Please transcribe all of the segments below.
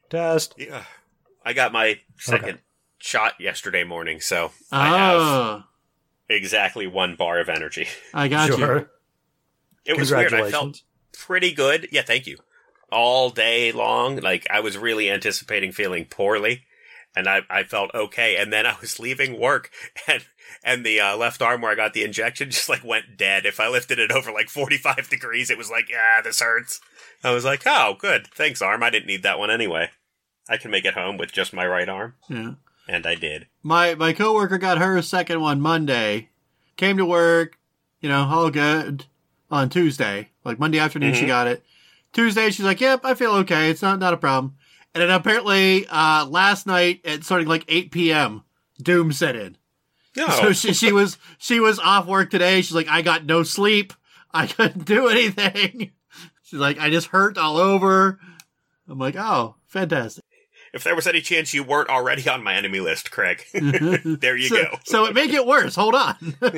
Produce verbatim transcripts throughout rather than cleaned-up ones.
Test. Yeah. I got my second Okay. shot yesterday morning, so Oh, I have exactly one bar of energy. I got Sure. you. It was weird. I felt Congratulations. pretty good. Yeah, thank you. All day long. Like, I was really anticipating feeling poorly, and I, I felt okay. And then I was leaving work, and and the uh, left arm where I got the injection just, like, went dead. If I lifted it over, like, forty-five degrees, it was like, ah, this hurts. I was like, oh, good. Thanks, arm. I didn't need that one anyway. I can make it home with just my right arm. Yeah. And I did. My my coworker got her second one Monday. Came to work, you know, all good on Tuesday. Like Monday afternoon, Mhm. she got it. Tuesday, she's like, "Yep, I feel okay. It's not not a problem." And then apparently, uh, last night at starting like eight p.m., Doom set in. No. So she she was she was off work today. She's like, "I got no sleep. I couldn't do anything." She's like, "I just hurt all over." I'm like, "Oh, fantastic." If there was any chance you weren't already on my enemy list, Craig, there you so, go. So it may get worse. Hold on.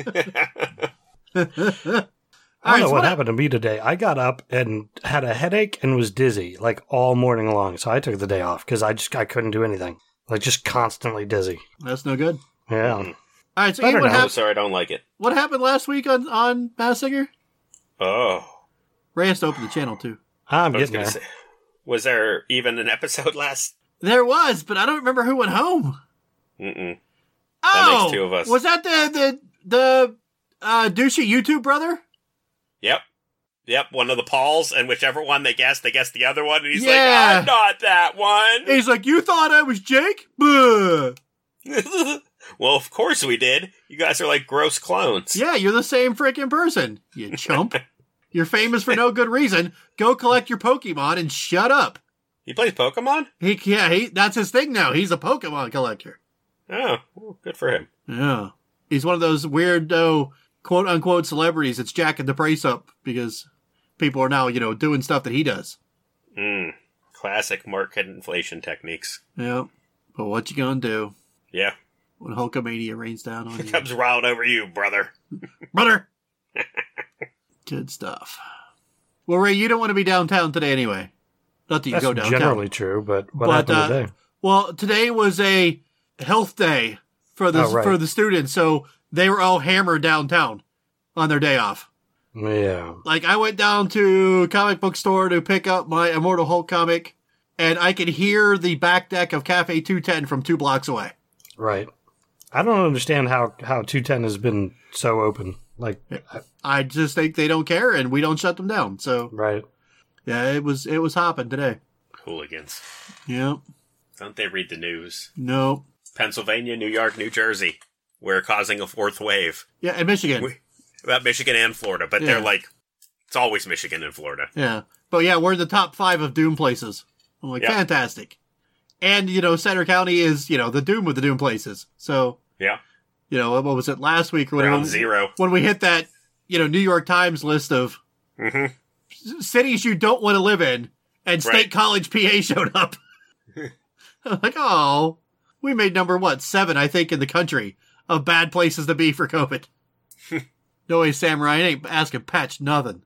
I don't All right, know so what what- happened to me today. I got up and had a headache and was dizzy, like, all morning long. So I took the day off because I just I couldn't do anything. Like, just constantly dizzy. That's no good. Yeah. Mm. All right, so Better Ian, what, now. I'm hap- sorry, I don't like it. what happened last week on on Masked Singer? Oh. Ray has to open the channel too. I'm I was getting gonna there. say, was there even an episode last? There was, but I don't remember who went home. Mm-mm. Oh, makes two of us. Was that the the the uh, douchey YouTube brother? Yep. Yep, one of the Pauls, and whichever one they guessed, they guessed the other one, and he's Yeah. like, I'm not that one. He's like, "You thought I was Jake? Buh. Well, of course we did. You guys are like gross clones. Yeah, you're the same freaking person, you chump. You're famous for no good reason. Go collect your Pokemon and shut up." He plays Pokemon? He, yeah, he, that's his thing now. He's a Pokemon collector. Oh, well, good for him. Yeah. He's one of those weirdo, quote unquote, celebrities that's jacking the price up because people are now, you know, doing stuff that he does. Mm. Classic market inflation techniques. Yeah. But what you gonna do Yeah. when Hulkamania rains down on you? Comes wild over you, brother. Brother! Good stuff. Well, Ray, you don't want to be downtown today anyway. Not that you That's go downtown. generally true, but what But, happened uh, today? Well, today was a health day for the Oh, right. for the students, so they were all hammered downtown on their day off. Yeah. Like, I went down to a comic book store to pick up my Immortal Hulk comic, and I could hear the back deck of Cafe two ten from two blocks away. Right. I don't understand how, how two ten has been so open. Like, I- I just think they don't care, and we don't shut them down. So, right. yeah, it was it was hopping today. Hooligans. Yeah. Don't they read the news? No. Pennsylvania, New York, New Jersey. We're causing a fourth wave. Yeah, and Michigan. We, about Michigan and Florida, but Yeah. they're like, it's always Michigan and Florida. Yeah. But yeah, we're in the top five of Doom places. I'm like, Yeah. fantastic. And, you know, Center County is, you know, the Doom of the Doom places. So, Yeah. you know, what was it, last week or whatever? Round zero. When we hit that, you know, New York Times list of Mm-hmm. s- cities you don't want to live in, and State Right. College, P A showed up. I'm like, oh, we made number, what, seven, I think, in the country of bad places to be for COVID. No way, Samurai, I ain't asking Patch nothing.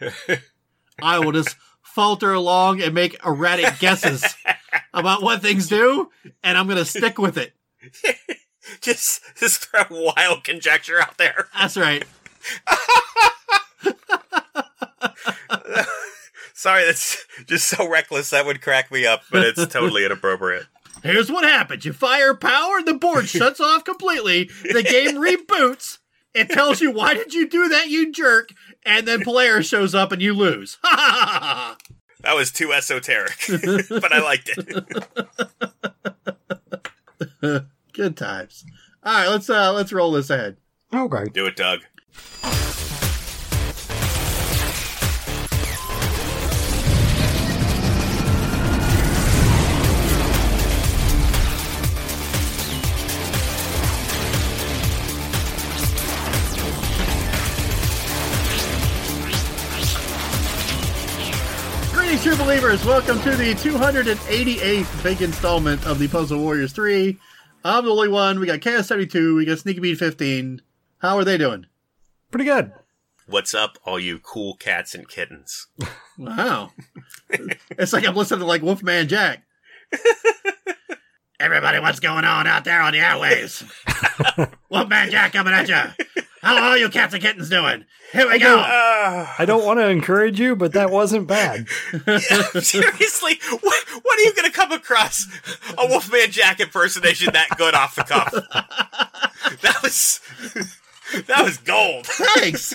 I will just falter along and make erratic guesses about what things do, and I'm going to stick with it. just, just throw wild conjecture out there. That's right. Sorry, that's just so reckless. That would crack me up, but it's totally inappropriate. Here's what happens. You fire power, the board shuts off completely, the game reboots, it tells you, why did you do that, you jerk? And then Polaris shows up and you lose. Ha ha ha ha! That was too esoteric, but I liked it. Good times. All right, let's uh, let's roll this ahead. Okay. Do it, Doug. Greetings, true believers. Welcome to the two hundred eighty-eighth big installment of the Puzzle Warriors three. I'm the only one. We got K S seventy-two. We got Sneaky Beat fifteen. How are they doing? Pretty good. What's up, all you cool cats and kittens? Wow. It's like I'm listening to like Wolfman Jack. Everybody, what's going on out there on the airwaves? Wolfman Jack coming at you. How are all you cats and kittens doing? Here we go. Uh, I don't want to encourage you, but that wasn't bad. yeah, seriously, what, what are you going to come across a Wolfman Jack impersonation that good off the cuff? That was that was gold. Thanks.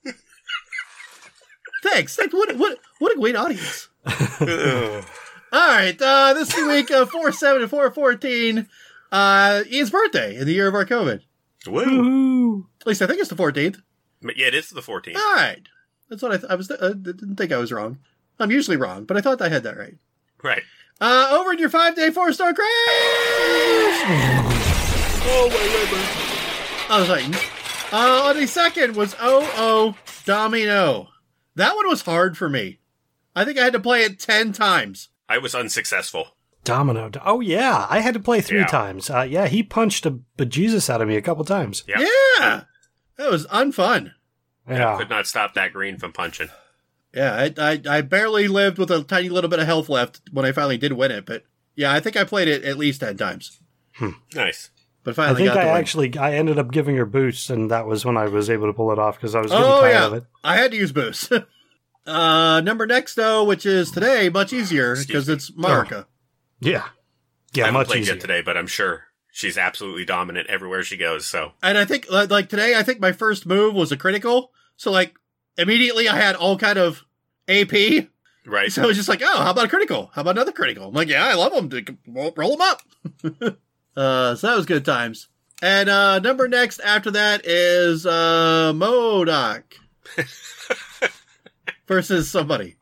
Thanks. Like, what, what, what a great audience. All right. Uh, this week, uh, four seven and four fourteen, uh, Ian's birthday in the year of our COVID. Woo. Woo. At least I think it's the fourteenth. Yeah, it is the fourteenth. All right. That's what I, th- I was. Th- I didn't think I was wrong. I'm usually wrong, but I thought I had that right. Right. Uh, over in your five-day four-star crash. Oh, my liver. I was Titans. Uh, on the second was O O Domino. That one was hard for me. I think I had to play it ten times. I was unsuccessful. Domino. Oh, yeah. I had to play three Yeah. times. Uh, yeah, he punched a bejesus out of me a couple times. Yep. Yeah. That was unfun. Yeah. Could not stop that green from punching. Yeah, I, I I barely lived with a tiny little bit of health left when I finally did win it, but yeah, I think I played it at least ten times. Nice. But I finally think got I the win. actually, I ended up giving her boosts, and that was when I was able to pull it off because I was getting Oh tired yeah, of it. I had to use boost. uh, number next though, which is today, much easier Excuse because me. it's Marika. Yeah. I Yeah, haven't much played easier. yet today, but I'm sure she's absolutely dominant everywhere she goes. So And I think like like today, I think my first move was a critical. So like immediately I had all kind of A P. right. So it's just like, oh, how about a critical? How about another critical? I'm like, yeah, I love them. Roll, roll them up. uh, so that was good times. And uh, number next after that is uh, Modoc versus somebody.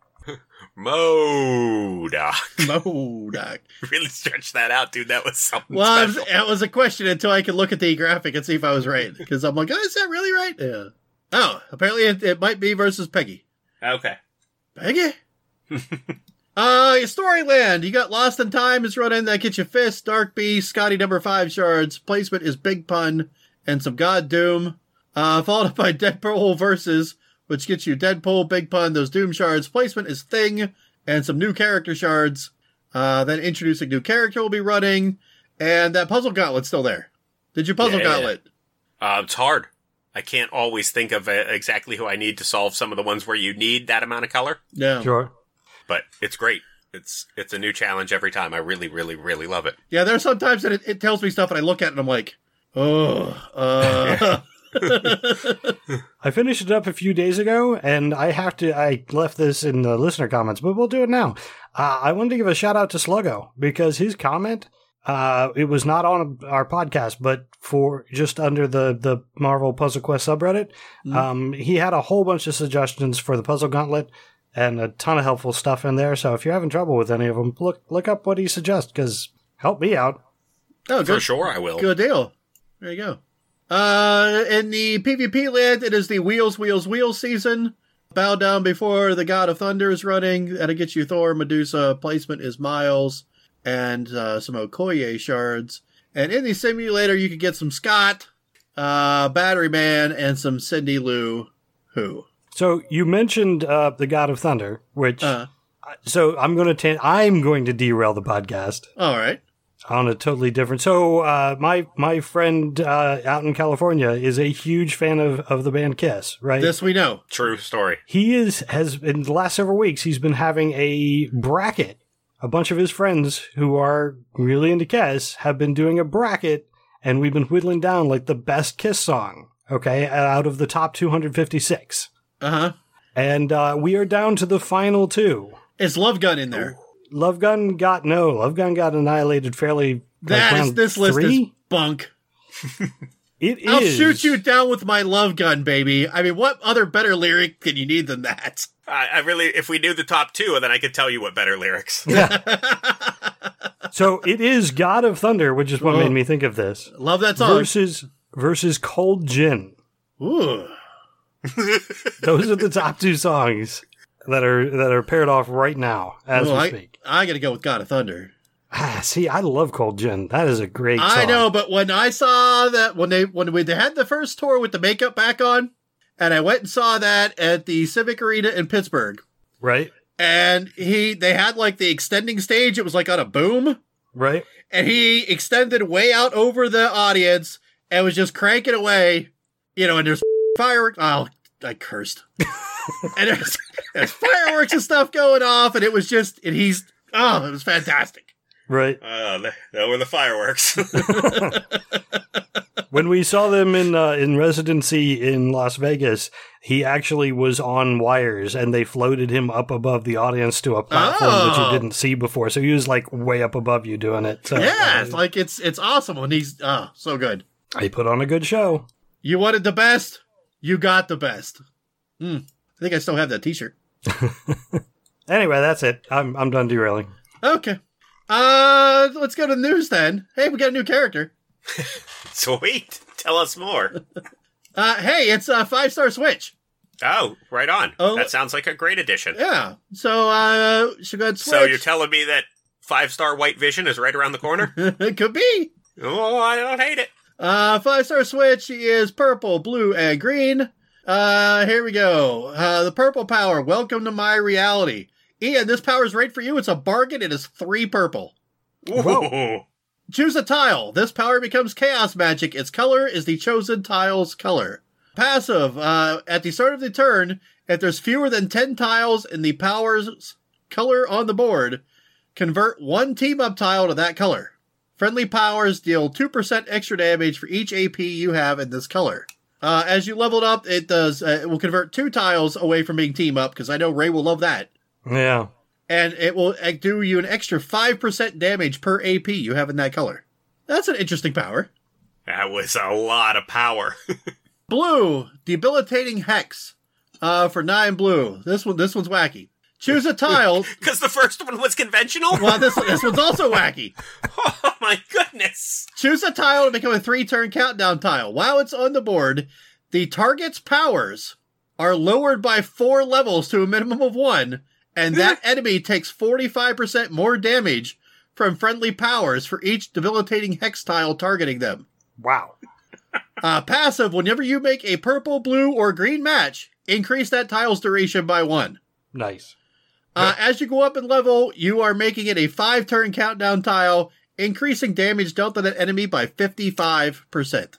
Modoc. Modoc. Really stretched that out, dude. That was something Well, it was, special. it was a question until I could look at the graphic and see if I was right. Because I'm like, oh, is that really right? Yeah. Oh, apparently it, it might be versus Peggy. Okay. Peggy? uh, your Storyland. You got Lost in Time is running. That gets you Fist, Dark Beast, Scotty number five shards. Placement is Big Pun and some God Doom. Uh, followed by Deadpool versus, which gets you Deadpool, Big Pun, those Doom shards. Placement is Thing and some new character shards. Uh, then introducing new character will be running. And that Puzzle Gauntlet's still there. Did you Puzzle Yeah. Gauntlet? Uh, it's hard. I can't always think of uh, exactly who I need to solve some of the ones where you need that amount of color, No. Sure. but it's great. It's it's a new challenge every time. I really, really, really love it. Yeah, there's sometimes that it, it tells me stuff and I look at it and I'm like, oh, uh. I finished it up a few days ago, and I have to, I left this in the listener comments, but we'll do it now. Uh, I wanted to give a shout out to Sluggo, because his comment, uh, it was not on our podcast, but for just under the, the Marvel Puzzle Quest subreddit, Mm. um, he had a whole bunch of suggestions for the Puzzle Gauntlet, and a ton of helpful stuff in there, so if you're having trouble with any of them, look, look up what he suggests, because help me out. Oh, For good. sure, I will. Good deal. There you go. Uh, in the PvP land, it is the Wheels, Wheels, Wheels season. Bow down before the God of Thunder is running. That'll get you Thor, Medusa. Placement is Miles and uh, some Okoye shards. And in the simulator, you can get some Scott, uh, Battery Man, and some Cindy Lou Who. So you mentioned uh, the God of Thunder, which Uh, so I'm going to ta- I'm going to derail the podcast all right. on a totally different. So uh, my my friend uh, out in California is a huge fan of, of the band Kiss, right? This we know. True story. He is has in the last several weeks he's been having a bracket. A bunch of his friends who are really into Kiss have been doing a bracket, and we've been whittling down like the best Kiss song. Okay, out of the top two hundred fifty-six. Uh-huh. And uh, we are down to the final two. Is Love Gun in there? Love Gun got no. Love Gun got annihilated fairly. like, That is, round this list is three? bunk. It is. I'll shoot you down with my love gun, baby. I mean, what other better lyric can you need than that? I, I really, if we knew the top two, then I could tell you what better lyrics. So it is God of Thunder, which is what Oh. made me think of this. Love that song. Versus versus Cold Gin. Ooh. Those are the top two songs that are that are paired off right now as Well, we I, speak. I gotta go with God of Thunder. Ah, see, I love Cold Gin. That is a great song. I know, but when I saw that, when they when we, they had the first tour with the makeup back on, and I went and saw that at the Civic Arena in Pittsburgh, Right? And he, they had like the extending stage. It was like on a boom. Right. And he extended way out over the audience and was just cranking away, you know, and there's fireworks. Oh, I cursed. And there's, there's fireworks and stuff going off. And it was just, and he's, oh, it was fantastic. Right. Uh, there were the fireworks. When we saw them in uh, in residency in Las Vegas, he actually was on wires, and they floated him up above the audience to a platform Oh. that you didn't see before. So he was like way up above you doing it. So, Yeah, uh, it's like it's it's awesome when he's oh so good. he put on a good show. You wanted the best, you got the best. Hmm. I think I still have that T-shirt. Anyway, that's it. I'm I'm done derailing. Okay. Uh, let's go to the news then. Hey, we got a new character. Sweet. Tell us more. Uh, hey, it's a five star Switch. Oh, right on. Oh. That sounds like a great addition. Yeah. So uh, she got Switch. So you're telling me that five-star White Vision is right around the corner? It could be. Oh, I don't hate it. Uh, five star Switch. She is purple, blue, and green. Uh, here we go. Uh, the purple power. Welcome to my reality. Ian, this power is right for you. It's a bargain. It is three purple. Whoa. Choose a tile. This power becomes chaos magic. Its color is the chosen tile's color. Passive. Uh, at the start of the turn, if there's fewer than ten tiles in the power's color on the board, convert one team-up tile to that color. Friendly powers deal two percent extra damage for each A P you have in this color. Uh, as you leveled up, it does. Uh, it will convert two tiles away from being team-up, because I know Ray will love that. Yeah. And it will do you an extra five percent damage per A P you have in that color. That's an interesting power. That was a lot of power. Blue, debilitating hex. Uh, for nine blue. This one, this one's wacky. Choose a tile. Because the first one was conventional? Well, this this one's also wacky. Oh my goodness. Choose a tile to become a three-turn countdown tile. While it's on the board, the target's powers are lowered by four levels to a minimum of one, and that enemy takes forty-five percent more damage from friendly powers for each debilitating hex tile targeting them. Wow. Uh, passive, whenever you make a purple, blue, or green match, increase that tile's duration by one. Nice. Uh, as you go up in level, you are making it a five-turn countdown tile, increasing damage dealt to that enemy by fifty-five percent.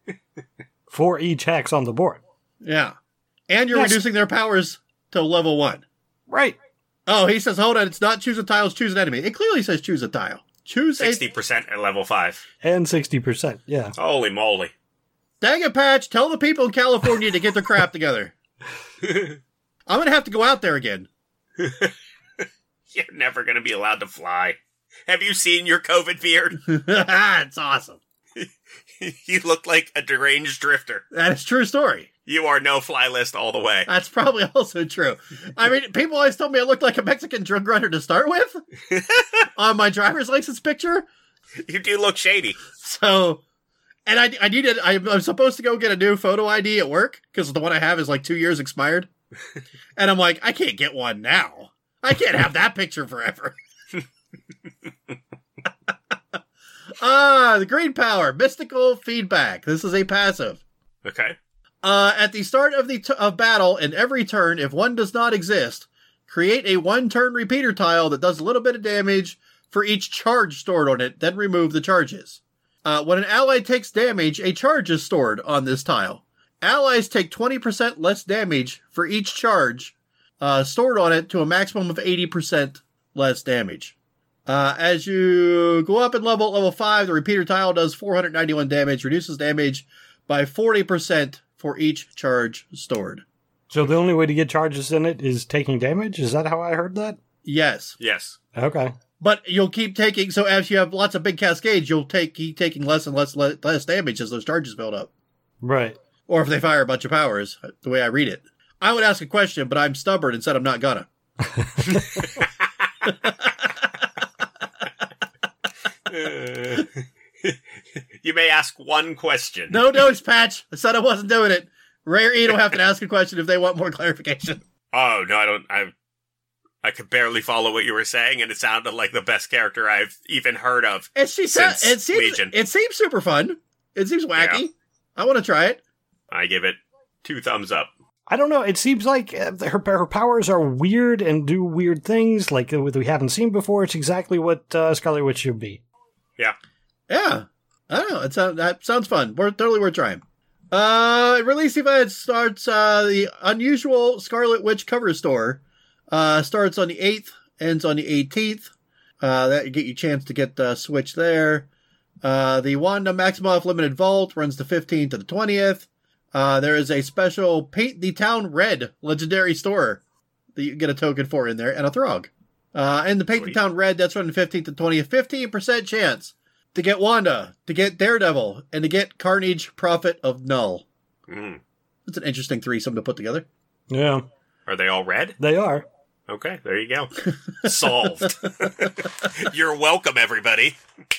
For each hex on the board. Yeah. And you're Yes. reducing their powers to level one. Right. Oh, he says, hold on, it's not choose a tile, it's choose an enemy. It clearly says choose a tile. Choose sixty percent at level five. And sixty percent. Yeah. Holy moly. a... Dang it, Patch, tell the people in California to get their crap together. I'm going to have to go out there again. You're never going to be allowed to fly. Have you seen your COVID beard? It's awesome. You look like a deranged drifter. That is a true story. You are no fly list all the way. That's probably also true. I mean, people always told me I looked like a Mexican drug runner to start with on my driver's license picture. You do look shady. So, and I, I needed, I, I'm supposed to go get a new photo I D at work because the one I have is like two years expired. And I'm like, I can't get one now. I can't have that picture forever. Ah, the green power, mystical feedback. This is a passive. Okay. Uh, at the start of the t- of battle, in every turn, if one does not exist, create a one-turn repeater tile that does a little bit of damage for each charge stored on it, then remove the charges. Uh, when an ally takes damage, a charge is stored on this tile. Allies take twenty percent less damage for each charge uh, stored on it to a maximum of eighty percent less damage. Uh, as you go up in level, level five, the repeater tile does four hundred ninety-one damage, reduces damage by forty percent for each charge stored. So the only way to get charges in it is taking damage? Is that how I heard that? Yes. Yes. Okay. But you'll keep taking, so as you have lots of big cascades, you'll take keep taking less and less le- less damage as those charges build up. Right. Or if they fire a bunch of powers, the way I read it. I would ask a question, but I'm stubborn and said I'm not gonna. Uh, you may ask one question. No notes, Patch. I said I wasn't doing it. Ray or Ian will have to ask a question if they want more clarification. Oh, no, I don't. I I could barely follow what you were saying, and it sounded like the best character I've even heard of. And she said, Since it seems, Legion. it seems super fun. It seems wacky. Yeah. I want to try it. I give it two thumbs up. I don't know. It seems like uh, her her powers are weird and do weird things like uh, we haven't seen before. It's exactly what uh, Scarlet Witch should be. Yeah. Yeah. I don't know. It sounds, that sounds fun. We're totally worth trying. Uh, release event starts, uh, the Unusual Scarlet Witch cover store, uh, starts on the eighth, ends on the eighteenth. Uh, that get you a chance to get the Switch there. Uh, the Wanda Maximoff Limited Vault runs the fifteenth to the twentieth. Uh, there is a special Paint the Town Red legendary store that you can get a token for in there, and a Throg. Uh, and the Paint Sweet. the Town Red, that's running the fifteenth to twentieth. fifteen percent chance to get Wanda, to get Daredevil, and to get Carnage, Prophet of Null. Mm. That's an interesting threesome to put together. Yeah, Are they all red? they are. Okay, there you go. Solved. You're welcome, everybody.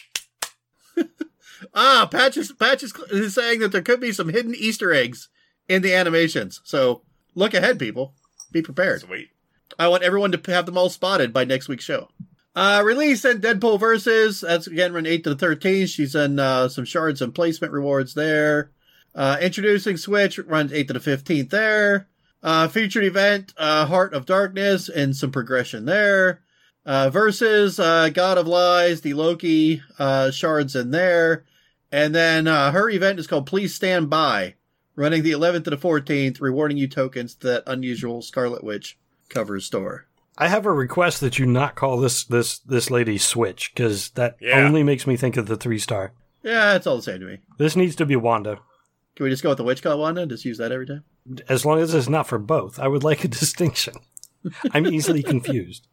Ah, Patch is, Patch is is saying that there could be some hidden Easter eggs in the animations. So look ahead, people. Be prepared. Sweet. I want everyone to have them all spotted by next week's show. Uh, release and Deadpool Versus. That's again run eight to the thirteenth. She's in uh, some shards and placement rewards there. Uh, introducing Switch runs eight to the fifteenth there. Uh, featured event, uh, Heart of Darkness, and some progression there. Uh, versus, uh, God of Lies, the Loki, uh, shards in there. And then, uh, her event is called Please Stand By, running the eleventh to the fourteenth, rewarding you tokens to that Unusual Scarlet Witch cover store. I have a request that you not call this this this lady Switch, because that Yeah. only makes me think of the three star. Yeah, it's all the same to me. This needs to be Wanda. Can we just go with the Witch Call Wanda and just use that every time? As long as it's not for both, I would like a distinction. I'm easily confused.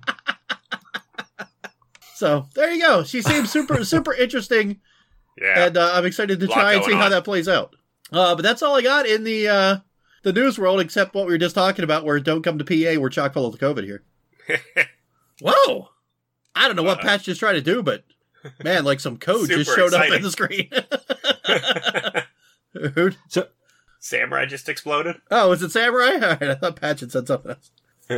So, there you go. She seems super, super interesting. Yeah. And uh, I'm excited to Lot try and going see how on. that plays out. Uh, but that's all I got in the uh, the news world, except what we were just talking about, where don't come to P A, we're chock full of the COVID here. Whoa! I don't know what Uh, Patch just tried to do, but man, like some code just Super showed up exciting. in the screen. Who- So Samurai just exploded. oh, is it Samurai? All right, I thought Patch had said something else.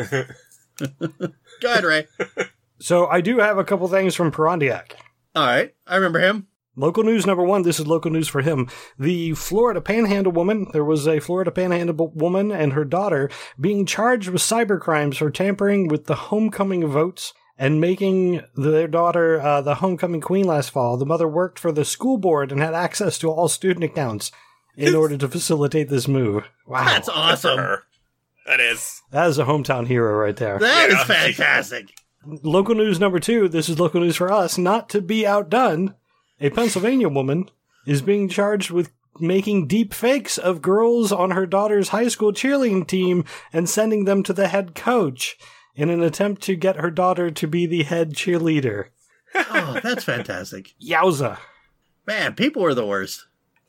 Go ahead, Ray. so I do have a couple things from Perondiak. All right, I remember him. Local news number one. This is local news for him. The Florida Panhandle woman. There was a Florida Panhandle woman and her daughter being charged with cyber crimes for tampering with the homecoming votes and making their daughter uh, the homecoming queen last fall. The mother worked for the school board and had access to all student accounts in order to facilitate this move. Wow, That's Good for awesome. her. That is. that is a hometown hero right there. That is Yeah. fantastic. Local news number two. This is local news for us. Not to be outdone, a Pennsylvania woman is being charged with making deep fakes of girls on her daughter's high school cheerleading team and sending them to the head coach in an attempt to get her daughter to be the head cheerleader. Oh, that's fantastic. Yowza. Man, people are the worst.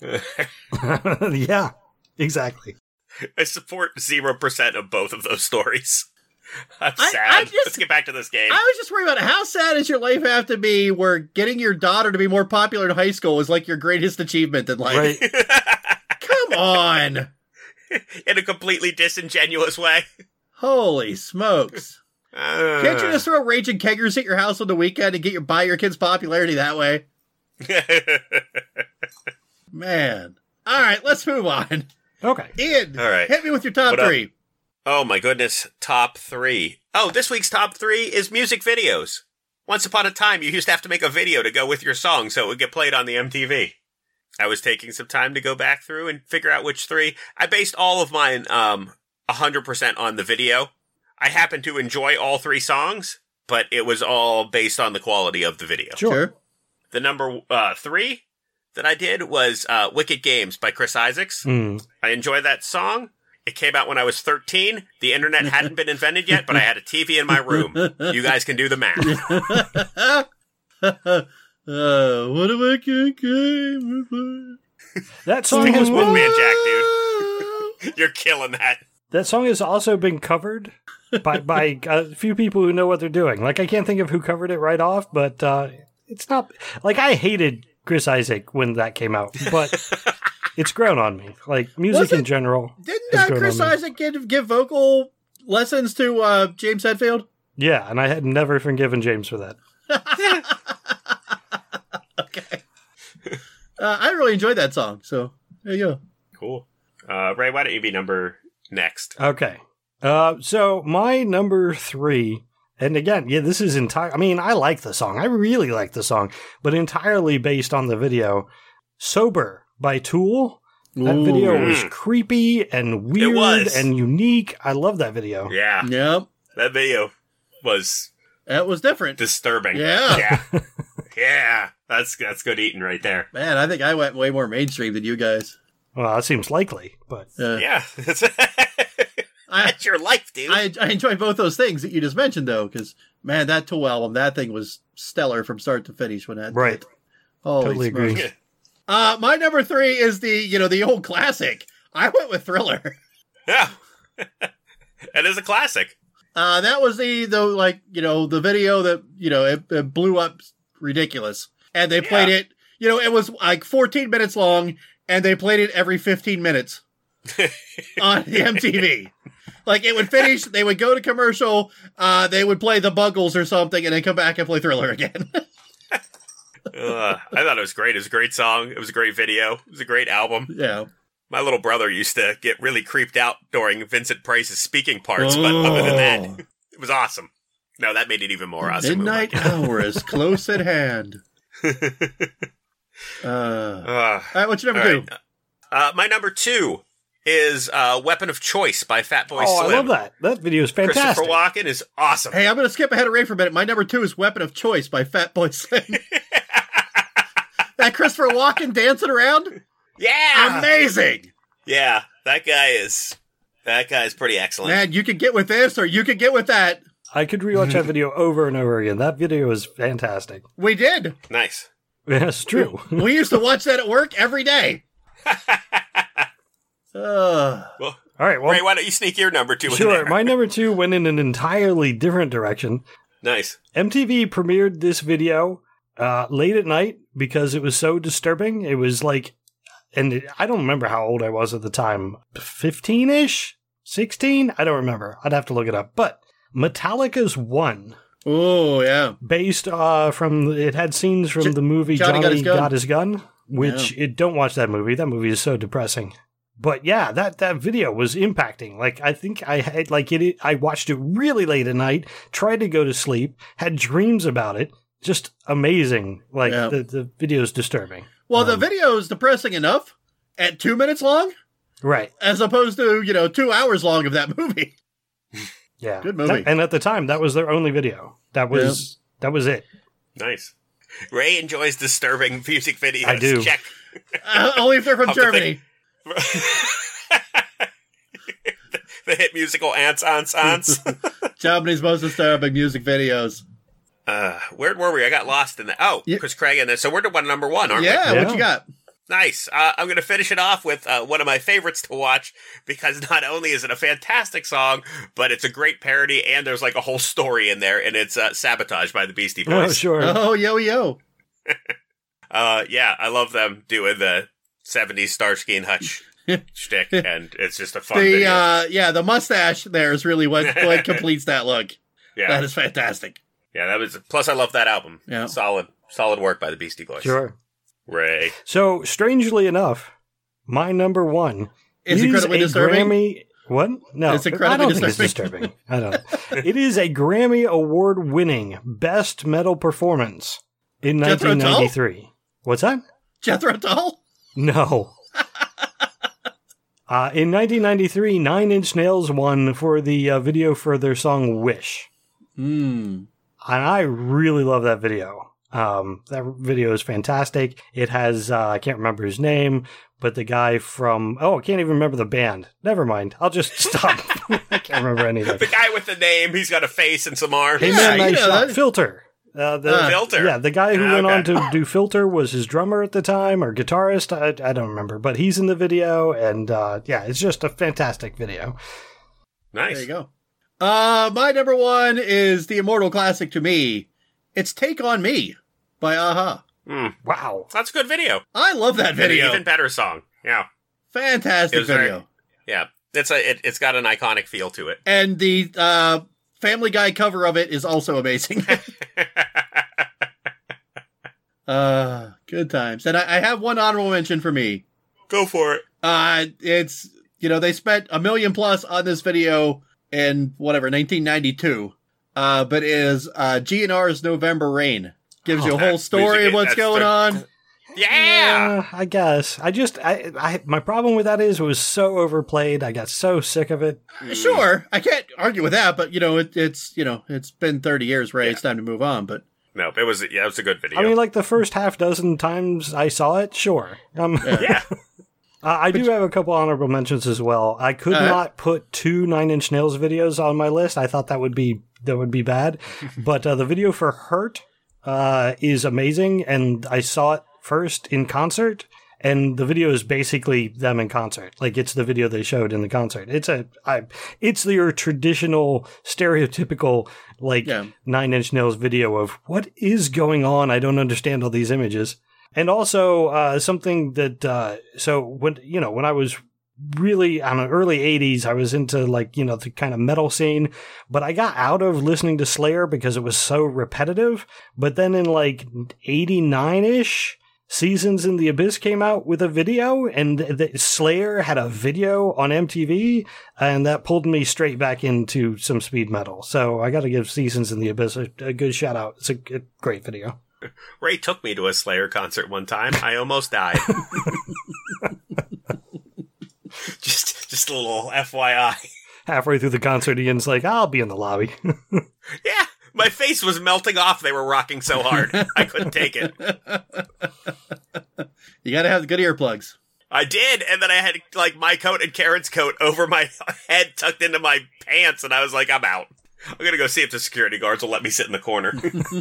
Yeah, exactly. I support zero percent of both of those stories. I'm I- sad. I just- Let's get back to this game. I was just worried about how sad does your life have to be where getting your daughter to be more popular in high school is like your greatest achievement in life. Right. Come on. In a completely disingenuous way. Holy smokes. Uh, Can't you just throw raging keggers at your house on the weekend and get your buy your kids popularity that way? Man. All right, let's move on. Okay. Ian, All right. hit me with your top What up? three. Oh my goodness, top three. Oh, this week's top three is music videos. Once upon a time, you used to have to make a video to go with your song so it would get played on the M T V. I was taking some time to go back through and figure out which three. I based all of mine um one hundred percent on the video. I happen to enjoy all three songs, but it was all based on the quality of the video. Sure. The number uh, three that I did was uh, Wicked Games by Chris Isaacs. Mm. I enjoy that song. It came out when I was thirteen. The internet hadn't been invented yet, but I had a T V in my room. You guys can do the math. uh, what a wicked game. That song Sing has this been, Wolfman Jack, dude. You're killing that. that song has also been covered by by a few people who know what they're doing. Like I can't think of who covered it right off, but uh, it's not like I hated Chris Isaac when that came out, but it's grown on me. Like music Was it- in general. Didn't has uh, grown Chris on me. Isaac give, give vocal lessons to uh, James Hetfield? Yeah, and I had never forgiven James for that. Okay. Uh, I really enjoyed that song, so there you go. Cool. Uh, Ray, why don't you be number next. Okay. Uh, so my number three, and again, yeah, this is entire. I mean, I like the song. I really like the song, but entirely based on the video. "Sober" by Tool. That Ooh. video was creepy and weird was. and unique. I love that video. Yeah, Yep. that video was That was different. disturbing. Yeah. yeah, yeah. That's that's good eating right there. Man, I think I went way more mainstream than you guys. Well, that seems likely, but Uh, Yeah, that's, I, that's your life, dude. I I enjoy both those things that you just mentioned, though, because, man, that Tool album, that thing was stellar from start to finish when that Right. Holy Totally agree. smokes. Uh, my number three is the, you know, the old classic. I went with Thriller. yeah, it is a classic. Uh, that was the, the, like, you know, the video that, you know, it, it blew up ridiculous. And they played Yeah. it, you know, it was like fourteen minutes long, and they played it every fifteen minutes on the M T V. Like, it would finish, they would go to commercial, uh, they would play the Buggles or something, and then come back and play Thriller again. uh, I thought it was great. It was a great song. It was a great video. It was a great album. Yeah. My little brother used to get really creeped out during Vincent Price's speaking parts, but other than that, it was awesome. No, that made it even more awesome. Midnight hour is close at hand. Uh, Uh, all right, what's your number all two? right. Uh, my number two is uh, Weapon of Choice by Fatboy oh, Slim. I love that. That video is fantastic. Christopher Walken is awesome. Hey, I'm going to skip ahead of Ray for a minute. My number two is Weapon of Choice by Fatboy Slim. That Christopher Walken dancing around? Yeah. Amazing. Yeah, that guy is that guy is pretty excellent. Man, you could get with this or you could get with that. I could rewatch that video over and over again. That video is fantastic. We did. Nice. That's true. We used to watch that at work every day. Uh, Well, All right, well, Ray, why don't you sneak your number two in sure. there? My number two went in an entirely different direction. Nice. M T V premiered this video uh, late at night because it was so disturbing. It was like, and it, I don't remember how old I was at the time, fifteen-ish, sixteen? I don't remember. I'd have to look it up. But Metallica's One, oh, yeah. based uh, from, it had scenes from Jo- the movie Johnny Johnny, Got Got His His Gun. Gun, which, it, don't watch that movie. That movie is so depressing. But yeah, that, that video was impacting. Like, I think I had, like, it, I watched it really late at night, tried to go to sleep, had dreams about it. Just amazing. Like, Yeah. the, the video's disturbing. Well, the Um, video is depressing enough at two minutes long Right. as opposed to, you know, two hours long of that movie. Yeah. Good movie. That- and at the time, that was their only video. That was, that was it. Nice. Ray enjoys disturbing music videos. I do. Check. Uh, only if they're from Of the Germany. The hit musical Ants, Ants, Ants. Germany's most disturbing music videos. uh, where were we? I got lost in that. Oh, Yeah. Chris Craig and then. So we're to one number one, aren't Yeah, Yeah. what you got? we? Nice. Uh, I'm going to finish it off with uh, one of my favorites to watch because not only is it a fantastic song, but it's a great parody and there's like a whole story in there, and it's uh, Sabotage by the Beastie Oh, Boys. sure. Oh, yo, yo. Uh, yeah, I love them doing the seventies Starsky and Hutch shtick, and it's just a fun The, video. uh, yeah, the mustache there is really what, what completes that look. yeah, That is fantastic. yeah, that was. Plus, I love that album. Yeah. Solid, solid work by the Beastie Boys. Sure. Ray. So, strangely enough, my number one It's is incredibly a disturbing. Grammy. What? No, It's incredibly I don't think it's disturbing. I don't. It is a Grammy award-winning Best Metal Performance in Jethro nineteen Tull? ninety-three. What's that? Jethro Tull? No. uh, in nineteen ninety-three, Nine Inch Nails won for the uh, video for their song "Wish," Hmm. and I really love that video. Um, that video is fantastic. It has, uh, I can't remember his name, but the guy from, oh, I can't even remember the band. Never mind. I'll just stop. I can't remember anything. The guy with the name, he's got a face and some arms. Hey, Yeah, man, you nice know shot. that. Filter. Uh, the, Uh, Filter. Yeah, the guy who Ah, went on okay. to do Filter was his drummer at the time, or guitarist. I, I don't remember, but he's in the video, and uh, yeah, it's just a fantastic video. Nice. There you go. Uh, my number one is the immortal classic to me. It's Take On Me by Aha. Mm, Wow. that's a good video. I love that video. An even better song. Yeah, Fantastic It was very- video. yeah. It's a. It, it's got an iconic feel to it. And the uh, Family Guy cover of it is also amazing. uh, good times. And I, I have one honorable mention for me. Go for it. Uh, it's You know, they spent a million plus on this video in whatever nineteen ninety-two. Uh, but it is uh, G N R's November Rain. Gives Oh, you a whole that story music- of what's that's going the- on. Yeah. I guess. I just, I, I, my problem with that is it was so overplayed. I got so sick of it. Sure, I can't argue with that, but you know, it, it's you know, it's been thirty years, Ray. Yeah. It's time to move on. But No, it was yeah, it was a good video. I mean, like the first half dozen times I saw it, sure. Um, yeah. Uh, I do have a couple honorable mentions as well. I could Uh-huh. not put two Nine Inch Nails videos on my list. I thought that would be that would be bad. But uh, the video for Hurt uh, is amazing, and I saw it first in concert. And the video is basically them in concert. Like it's the video they showed in the concert. It's a, I, it's your traditional, stereotypical, like Yeah. Nine Inch Nails video of what is going on. I don't understand all these images. And also uh, something that, uh, so when, you know, when I was really on the early eighties, I was into like, you know, the kind of metal scene, but I got out of listening to Slayer because it was so repetitive. But then in like eighty-nine-ish, Seasons in the Abyss came out with a video, and the Slayer had a video on M T V, and that pulled me straight back into some speed metal. So I got to give Seasons in the Abyss a, a good shout out. It's a, a great video. Ray took me to a Slayer concert one time. I almost died. just just a little F Y I. Halfway through the concert, Ian's like, I'll be in the lobby. Yeah, my face was melting off. They were rocking so hard. I couldn't take it. you got to have the good earplugs. I did, and then I had like my coat and Karen's coat over my head tucked into my pants, and I was like, I'm out. I'm going to go see if the security guards will let me sit in the corner.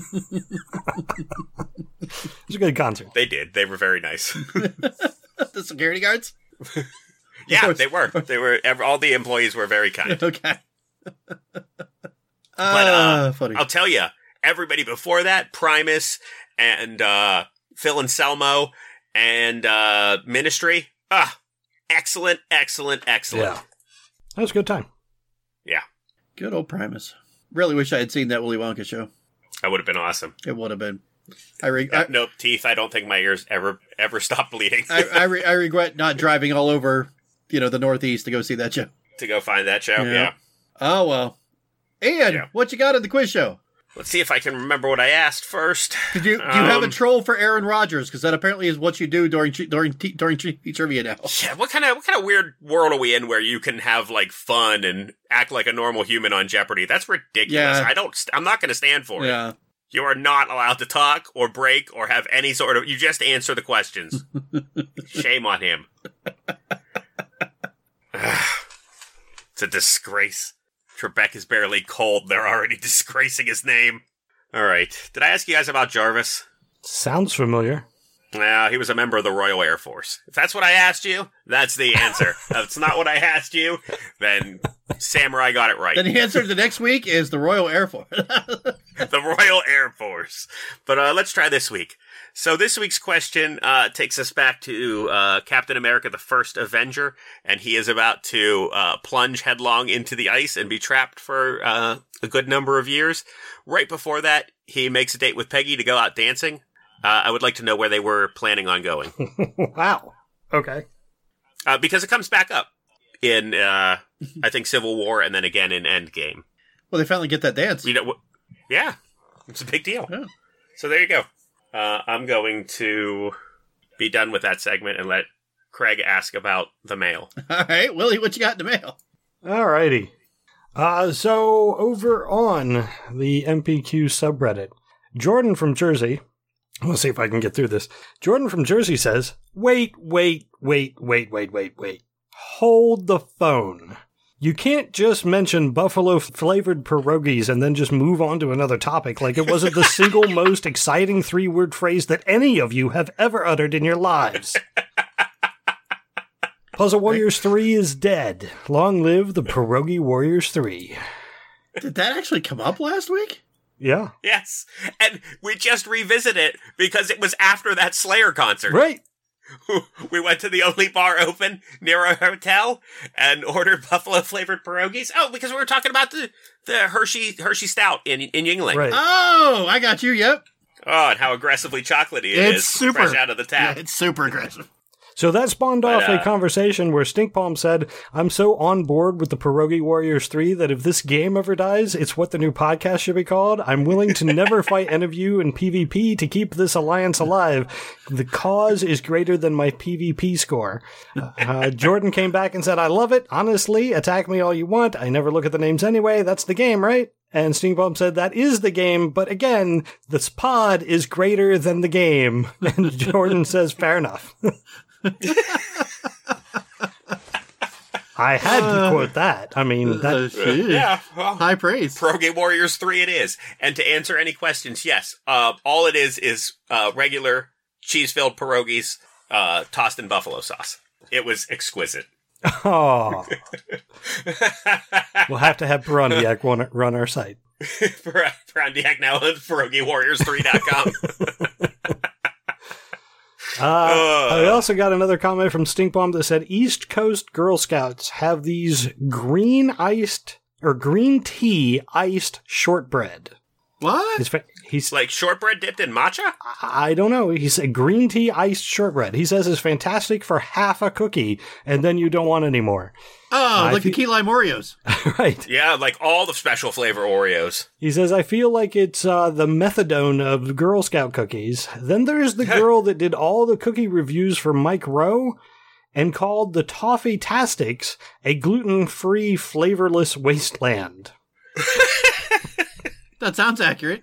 It was a good concert. They did. They were very nice. The security guards. Yeah, course. they were. They were. ev- All the employees were very kind. Okay. But uh, uh, funny. I'll tell you, everybody before that, Primus and uh, Phil Anselmo and uh, Ministry, ah, excellent, excellent, excellent. Yeah. That was a good time. Yeah, Good old Primus. Really wish I had seen that Willy Wonka show. that would have been awesome. It would have been. I, re- Uh, I, nope, teeth. I don't think my ears ever ever stopped bleeding I, I, re- I regret not driving all over, you know, the Northeast to go see that show. to go find that show. Yeah. Yeah. Oh, well. Ian, Yeah. what you got in the quiz show? Let's see if I can remember what I asked first. Did you, do you have a Um, troll for Aaron Rodgers? Because that apparently is what you do during tri- during t- during tri- trivia now. Yeah, what kind of what kind of weird world are we in where you can have like fun and act like a normal human on Jeopardy? That's ridiculous. Yeah. I don't. st- I'm not going to stand for it. Yeah. You are not allowed to talk or break or have any sort of. You just answer the questions. Shame on him. It's a disgrace. Trebek is barely cold. They're already disgracing his name. All right. Did I ask you guys about Jarvis? Sounds familiar. Well, he was a member of the Royal Air Force. If that's what I asked you, that's the answer. If it's not what I asked you, then Samurai got it right. Then the answer to the next week is the Royal Air Force. The Royal Air Force. But uh, let's try this week. So this week's question uh, takes us back to uh, Captain America, the First Avenger, and he is about to uh, plunge headlong into the ice and be trapped for uh, a good number of years. Right before that, he makes a date with Peggy to go out dancing. Uh, I would like to know where they were planning on going. Wow. Okay. Uh, because it comes back up in, uh, I think, Civil War and then again in Endgame. Well, they finally get that dance. You know, wh- yeah, it's a big deal. Yeah. So there you go. Uh, I'm going to be done with that segment and let Craig ask about the mail. All right, Willie, what you got in the mail? Alrighty. Uh, so over on the M P Q subreddit, Jordan from Jersey, let's see if I can get through this. Jordan from Jersey says, wait, wait, wait, wait, wait, wait, wait. Hold the phone. You can't just mention buffalo flavored pierogies and then just move on to another topic like it wasn't the single most exciting three word phrase that any of you have ever uttered in your lives. Puzzle Warriors three is dead. Long live the Pierogi Warriors three. Did that actually come up last week? Yeah. Yes, and we just revisit it because it was after that Slayer concert. Right. We went to the only bar open near our hotel and ordered buffalo flavored pierogies. Oh, because we were talking about the, the Hershey Hershey Stout in in Yingling. Right. Oh, I got you. Yep. Oh, and how aggressively chocolatey it It's is, super. fresh out of the Yeah, tap. it's super aggressive. So that spawned But, off uh, a conversation where Stinkpalm said, I'm so on board with the Pierogi Warriors three that if this game ever dies, it's what the new podcast should be called. I'm willing to never fight any of you in PvP to keep this alliance alive. The cause is greater than my PvP score. Uh, Jordan came back and said, I love it. Honestly, attack me all you want. I never look at the names anyway. That's the game, right? And Stinkbomb said, that is the game, but again, this pod is greater than the game. And Jordan says, fair enough. I had to quote that. I mean, that... Uh, Yeah. Well, High praise. Pierogi Warriors three it is. And to answer any questions, yes. Uh, all it is is uh, regular cheese-filled pierogies uh, tossed in buffalo sauce. It was exquisite. Oh. We'll have to have Perondiak run, run our site. Perondiak now on pierogi warriors three dot com. Uh, I also got another comment from Stinkbomb that said East Coast Girl Scouts have these green iced or green tea iced shortbread. What? He's, he's Like shortbread dipped in matcha? I don't know. He said green tea iced shortbread. He says it's fantastic for half a cookie, and then you don't want any more. Oh, I like fe- the key lime Oreos. Right. Yeah, like all the special flavor Oreos. He says, I feel like it's uh, the methadone of Girl Scout cookies. Then there's the girl that did all the cookie reviews for Mike Rowe and called the Toffee Tastics a gluten-free, flavorless wasteland. That sounds accurate.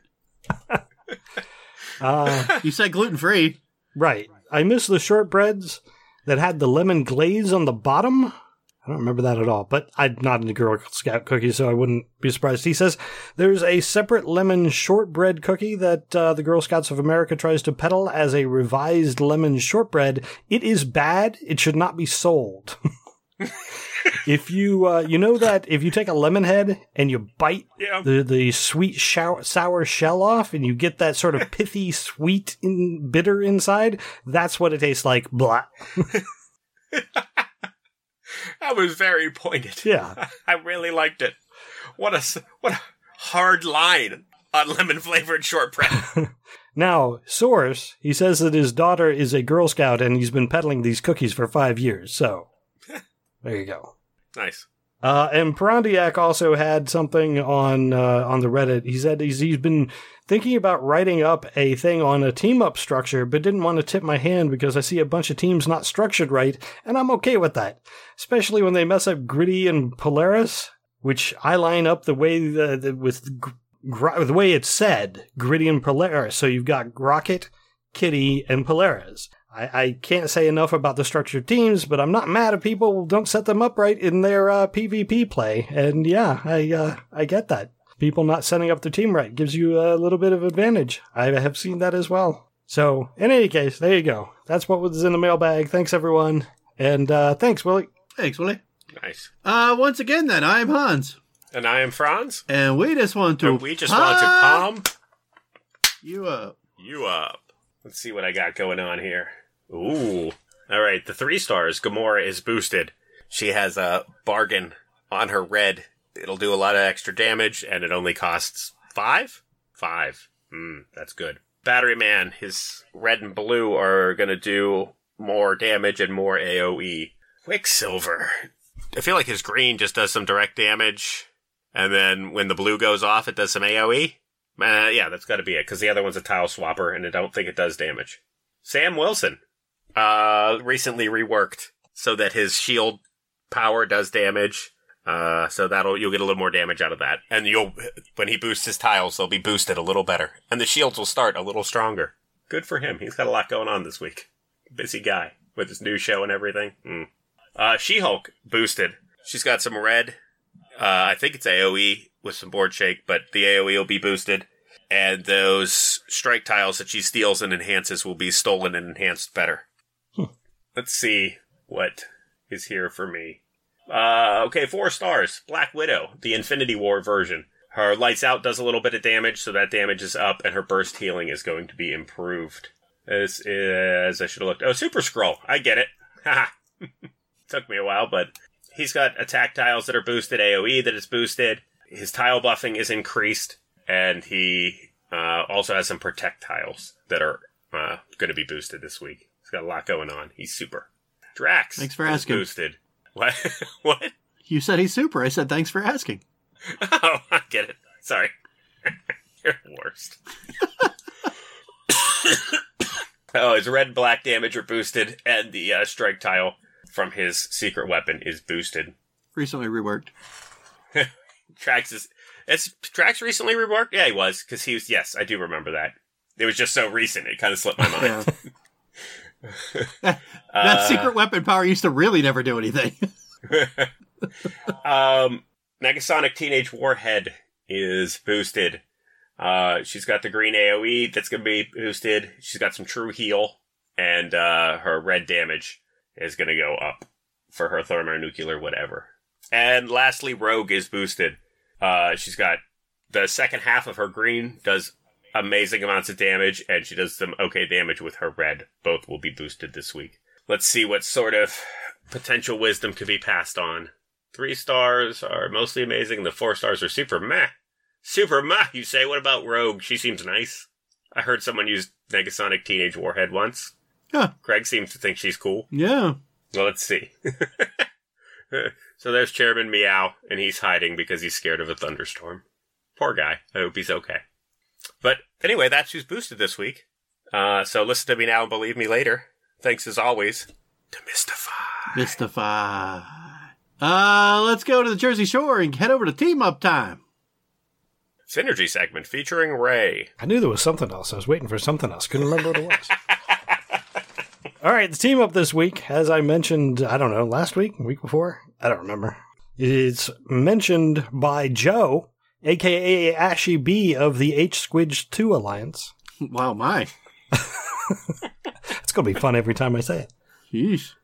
Uh, You said gluten free. right. I miss the shortbreads that had the lemon glaze on the bottom. I don't remember that at all, but I'm not into Girl Scout cookies, so I wouldn't be surprised. He says there's a separate lemon shortbread cookie that uh, the Girl Scouts of America tries to peddle as a revised lemon shortbread. It is bad. It should not be sold. If you, uh, you know that if you take a lemon head and you bite Yeah. the, the sweet show- sour shell off and you get that sort of pithy, sweet, in, bitter inside, that's what it tastes like. Blah. That was very pointed. Yeah. I really liked it. What a, s- what a hard line on lemon flavored shortbread. Now, source, he says that his daughter is a Girl Scout and he's been peddling these cookies for five years. So, there you go. Nice. Uh, and Perondiak also had something on uh, on the Reddit. He said he's, he's been thinking about writing up a thing on a team-up structure, but didn't want to tip my hand because I see a bunch of teams not structured right, and I'm okay with that. Especially when they mess up Gritty and Polaris, which I line up the way the, the, with gr- gr- the way it's said, Gritty and Polaris. So you've got Rocket, Kitty, and Polaris. I, I can't say enough about the structured teams, but I'm not mad if people who don't set them up right in their uh, PvP play. And yeah, I uh, I get that. People not setting up their team right gives you a little bit of advantage. I have seen that as well. So, in any case, there you go. That's what was in the mailbag. Thanks, everyone. And uh, thanks, Willie. Thanks, Willie. Nice. Uh, once again, then, I'm Hans. And I am Franz. And we just want to And we just want to palm you up. you up. Let's see what I got going on here. Ooh. All right, the three stars. Gamora is boosted. She has a bargain on her red. It'll do a lot of extra damage, and it only costs five? Five. Hmm, that's good. Battery Man, his red and blue are going to do more damage and more A O E. Quicksilver. I feel like his green just does some direct damage, and then when the blue goes off, it does some A O E. Uh, yeah, that's got to be it, because the other one's a tile swapper, and I don't think it does damage. Sam Wilson. Uh, recently reworked so that his shield power does damage. Uh, so that'll, you'll get a little more damage out of that. And you'll, when he boosts his tiles, they'll be boosted a little better. And the shields will start a little stronger. Good for him. He's got a lot going on this week. Busy guy with his new show and everything. Mm. Uh, She-Hulk boosted. She's got some red. Uh, I think it's A O E with some board shake, but the A O E will be boosted. And those strike tiles that she steals and enhances will be stolen and enhanced better. Hmm. Let's see what is here for me. Uh, okay, four stars. Black Widow, the Infinity War version. Her lights out does a little bit of damage, so that damage is up, and her burst healing is going to be improved. This is, I should have looked. Oh, Super Skrull. I get it. Haha. Took me a while, but he's got attack tiles that are boosted, A O E that is boosted. His tile buffing is increased, and he uh, also has some protect tiles that are uh, going to be boosted this week. He's got a lot going on. He's super. Drax. Thanks for is asking. Boosted. What? What? You said he's super. I said thanks for asking. Oh, I get it. Sorry. You're the worst. Oh, his red and black damage are boosted, and the uh, strike tile from his secret weapon is boosted. Recently reworked. Trax is... It's, Trax recently reworked? Yeah, he was, because he was... Yes, I do remember that. It was just so recent, it kind of slipped my mind. Yeah. that that uh, secret weapon power used to really never do anything. um, Negasonic Teenage Warhead is boosted. Uh, she's got the green A O E that's going to be boosted. She's got some true heal, and uh, her red damage is going to go up for her thermonuclear whatever. And lastly, Rogue is boosted. Uh, she's got the second half of her green does amazing amounts of damage, and she does some okay damage with her red. Both will be boosted this week. Let's see what sort of potential wisdom could be passed on. Three stars are mostly amazing, the four stars are super meh. Super meh, you say? What about Rogue? She seems nice. I heard someone use Negasonic Teenage Warhead once. Huh. Craig seems to think she's cool. Yeah. Well, let's see. So there's Chairman Meow, and he's hiding because he's scared of a thunderstorm. Poor guy. I hope he's okay. But anyway, that's who's boosted this week. Uh, so listen to me now and believe me later. Thanks as always to Mystify. Mystify. Uh, let's go to the Jersey Shore and head over to Team Up Time. Synergy segment featuring Ray. I knew there was something else. I was waiting for something else. Couldn't remember what it was. All right, the team up this week, as I mentioned, I don't know, last week, week before? I don't remember. It's mentioned by Joe, a k a. Ashy B of the H Squidge two Alliance. Wow, my. It's going to be fun every time I say it. Yeesh.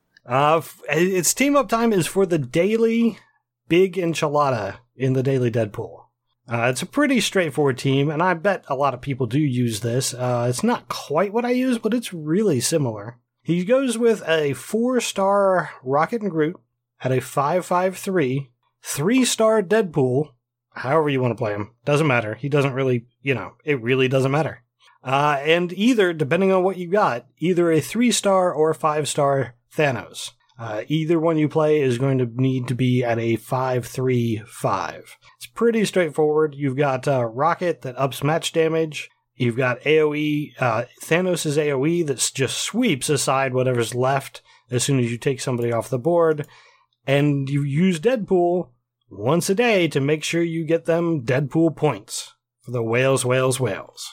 Uh, its team up time is for the daily Big Enchilada in the Daily Deadpool. Uh, it's a pretty straightforward team, and I bet a lot of people do use this. Uh, it's not quite what I use, but it's really similar. He goes with a four-star Rocket and Groot at a five five three, three-star Deadpool, however you want to play him. Doesn't matter. He doesn't really, you know, it really doesn't matter. Uh, and either, depending on what you got, either a three-star or five-star Thanos. Uh, either one you play is going to need to be at a five three five. It's pretty straightforward. You've got uh, Rocket that ups match damage. You've got AoE, uh, Thanos' AoE that just sweeps aside whatever's left as soon as you take somebody off the board. And you use Deadpool once a day to make sure you get them Deadpool points for the whales, whales, whales.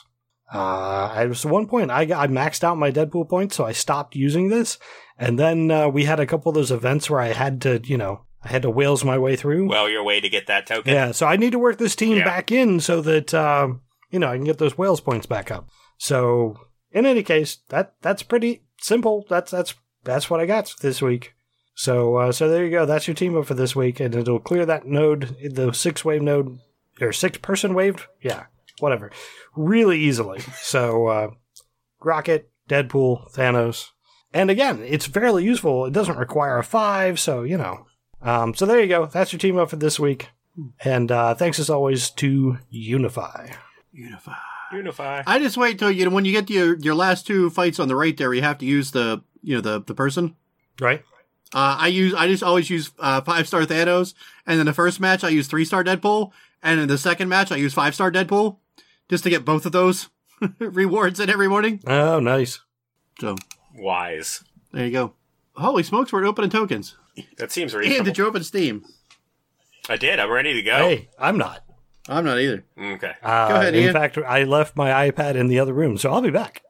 Uh, at one point, I, I maxed out my Deadpool points, so I stopped using this. And then uh, we had a couple of those events where I had to, you know, I had to whales my way through. Well, your way to get that token. Yeah, so I need to work this team yeah. back in so that, uh, you know, I can get those whales points back up. So, in any case, that that's pretty simple. That's that's that's what I got this week. So, uh, so there you go. That's your team up for this week, and it'll clear that node, the six-wave node, or six-person wave? Yeah, whatever. Really easily. So, uh, Rocket, Deadpool, Thanos. And again, it's fairly useful. It doesn't require a five, so, you know. Um, so there you go. That's your team up for this week. And uh, thanks as always to Unify. Unify. Unify. I just wait till, you know, when you get to your, your last two fights on the right there, you have to use the, you know, the, the person. Right. Uh, I use, I just always use uh, five-star Thanos. And in the first match, I use three-star Deadpool. And in the second match, I use five-star Deadpool. Just to get both of those rewards in every morning. Oh, nice. So. Wise. There you go. Holy smokes, we're opening tokens. That seems reasonable. And did you open Steam? I did. I'm ready to go. Hey, I'm not. I'm not either. Okay. Uh, go ahead, in Ian. fact, I left my iPad in the other room, so I'll be back.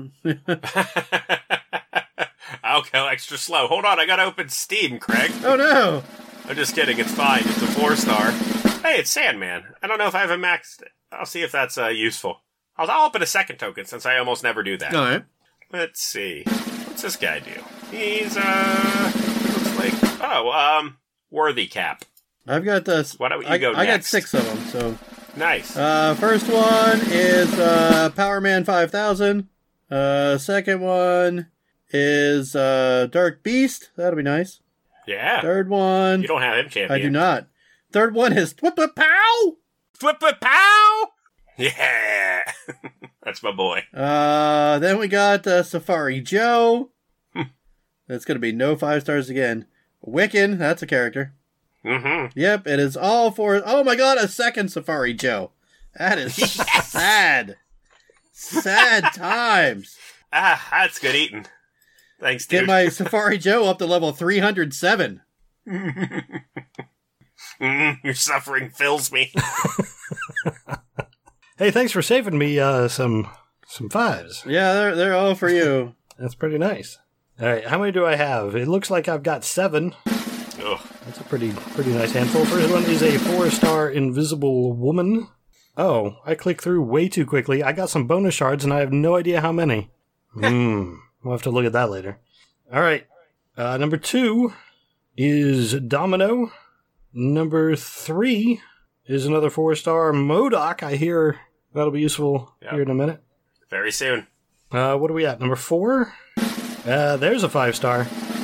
I'll go extra slow. Hold on, I gotta open Steam, Craig. Oh, no. I'm just kidding. It's fine. It's a four-star. Hey, it's Sandman. I don't know if I haven't maxed it. I'll see if that's uh, useful. I'll, I'll open a second token since I almost never do that. All right. Let's see. What's this guy do? He's, uh, looks like, oh, um, Worthy Cap. I've got this. Why don't you I, go I got next? six of them, so. Nice. Uh, first one is, uh, Power Man five thousand. Uh, second one is, uh, Dark Beast. That'll be nice. Yeah. Third one. You don't have him champion. I do not. Third one is Twip Pow! Flip it, pow! Yeah! That's my boy. Uh, then we got uh, Safari Joe. That's going to be no five stars again. Wiccan, that's a character. Mm-hmm. Yep, it is all for... Oh my god, a second Safari Joe. That is Yes! sad. Sad times. Ah, that's good eating. Thanks, dude. Get my Safari Joe up to level three hundred seven. Mm, your suffering fills me. Hey, thanks for saving me uh, some some fives. Yeah, they're, they're all for you. That's pretty nice. All right, how many do I have? It looks like I've got seven. Ugh. That's a pretty pretty nice handful. First one is a four-star Invisible Woman. Oh, I clicked through way too quickly. I got some bonus shards, and I have no idea how many. Hmm. We'll have to look at that later. All right. Uh, number two is Domino. Number three is another four-star Modoc. I hear that'll be useful Yep. here in a minute. Very soon. Uh, what are we at? Number four? Uh, there's a five-star.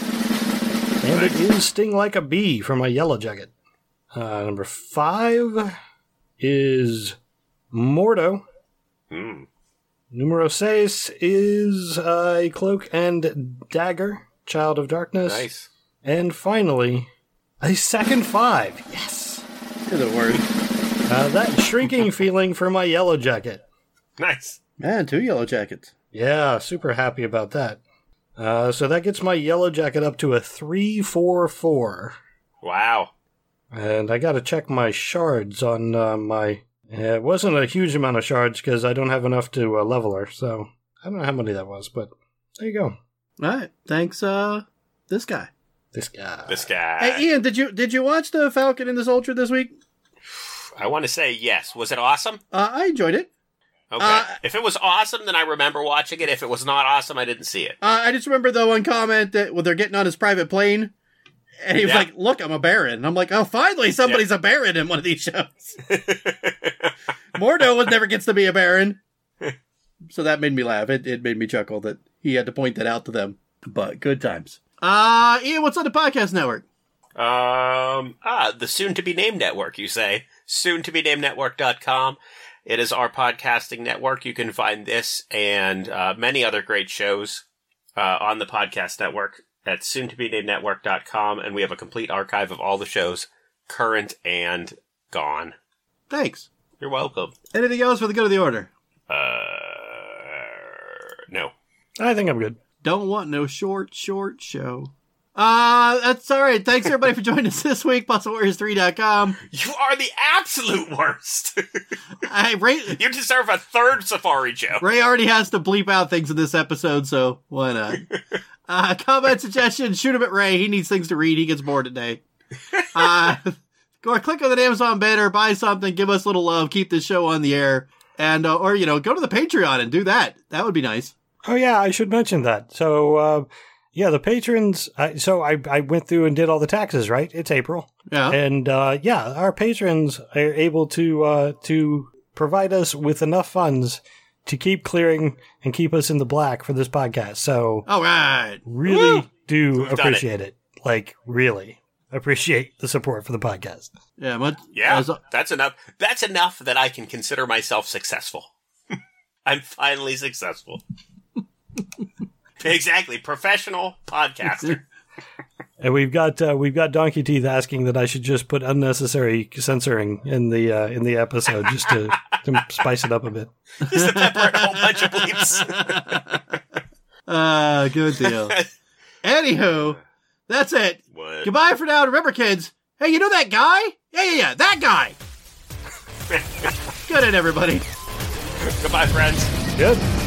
And it is Sting Like a Bee from my Yellow Jacket. Uh, number five is Mordo. Mm. Numero seis is uh, a Cloak and Dagger, Child of Darkness. Nice. And finally, a second five. Yes! You're the worst. Uh, that shrinking feeling for my Yellow Jacket. Nice. Man, two Yellow Jackets. Yeah, super happy about that. Uh, so that gets my Yellow Jacket up to a three four four. Wow. And I gotta check my shards on uh, my... Uh, it wasn't a huge amount of shards because I don't have enough to uh, level her, so I don't know how many that was, but there you go. All right. Thanks, uh, this guy. This guy. This guy. Hey, Ian, did you did you watch the Falcon and the Soldier this week? I want to say yes. Was it awesome? Uh, I enjoyed it. Okay. Uh, if it was awesome, then I remember watching it. If it was not awesome, I didn't see it. Uh, I just remember the one comment that when they're getting on his private plane, and he was Yeah. like, "Look, I'm a Baron." And I'm like, "Oh, finally, somebody's a Baron in one of these shows." Mordo was never gets to be a Baron, so that made me laugh. It it made me chuckle that he had to point that out to them. But good times. Uh, Ian, what's on the podcast network? Um, ah, the soon-to-be-named network, you say. soon to be named network dot com. It is our podcasting network. You can find this and uh, many other great shows uh, on the podcast network at soon to be named network dot com, and we have a complete archive of all the shows, current and gone. Thanks. You're welcome. Anything else for the good of the order? Uh, no. I think I'm good. Don't want no short, short show. Uh, that's all right. Thanks, everybody, for joining us this week. Puzzle Warriors three dot com. You are the absolute worst. I, Ray, You deserve a third Safari Joe. Ray already has to bleep out things in this episode, so why not? Uh, comment, suggestions, shoot him at Ray. He needs things to read. He gets bored today. Uh, go click on the Amazon banner, buy something, give us a little love, keep this show on the air, and uh, or, you know, go to the Patreon and do that. That would be nice. Oh, yeah, I should mention that. So, uh, yeah, the patrons... I, so I, I went through and did all the taxes, right? It's April. Yeah. And, uh, yeah, our patrons are able to uh, to provide us with enough funds to keep clearing and keep us in the black for this podcast. So, All right. really Woo! do We've done appreciate it. Like, really appreciate the support for the podcast. Yeah, much, Yeah, as- that's enough. That's enough that I can consider myself successful. I'm finally successful. Exactly, professional podcaster. And we've got uh, we've got Donkey Teeth asking that I should just put unnecessary censoring in the uh, in the episode just to, to spice it up a bit. Just to pepper in a whole bunch of bleeps. uh, good deal. Anywho, that's it. What? Goodbye for now. Remember, kids. Hey, you know that guy? Yeah, yeah, yeah. That guy. Good night, everybody. Goodbye, friends. Good.